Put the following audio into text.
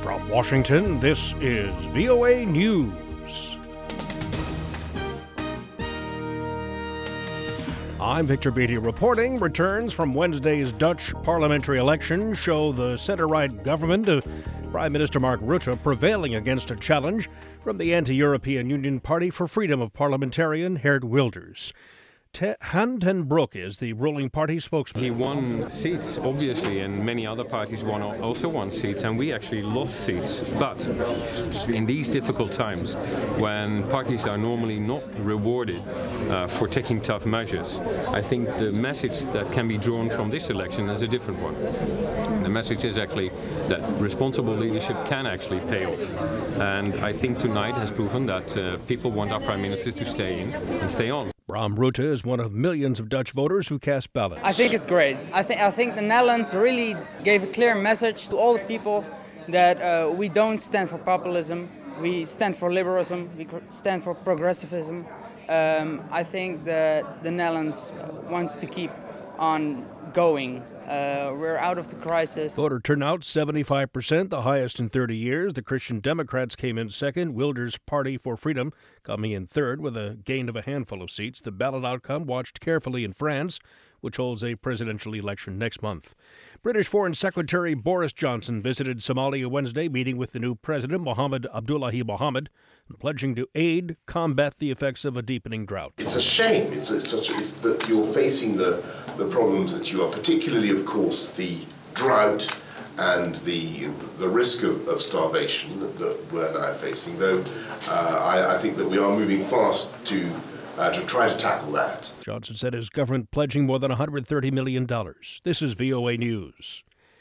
From Washington, this is VOA News. I'm Victor Beatty reporting. Returns from Wednesday's Dutch parliamentary election show the center-right government of Prime Minister Mark Rutte prevailing against a challenge from the anti-European Union Party for Freedom of parliamentarian Geert Wilders. Han ten Broek is the ruling party spokesman. He won seats, obviously, and many other parties also won seats, and we actually lost seats. But in these difficult times, when parties are normally not rewarded for taking tough measures, I think the message that can be drawn from this election is a different one. The message is actually that responsible leadership can actually pay off. And I think tonight has proven that people want our Prime Minister to stay in and stay on. Bram Rutte is one of millions of Dutch voters who cast ballots. I think it's great. I think the Netherlands really gave a clear message to all the people that we don't stand for populism. We stand for liberalism. We stand for progressivism. I think that the Netherlands wants to keep on going. We're out of the crisis. Voter turnout 75%, the highest in 30 years. The Christian Democrats came in second. Wilders' Party for Freedom coming in third with a gain of a handful of seats. The ballot outcome watched carefully in France, which holds a presidential election next month. British Foreign Secretary Boris Johnson visited Somalia Wednesday, meeting with the new president, Mohamed Abdullahi Mohamed, and pledging to combat the effects of a deepening drought. It's a shame. It's that you're facing the problems that you are, particularly, of course, the drought and the risk of starvation that we're now facing, though I think that we are moving fast to try to tackle that. Johnson said his government pledging more than $130 million. This is VOA News.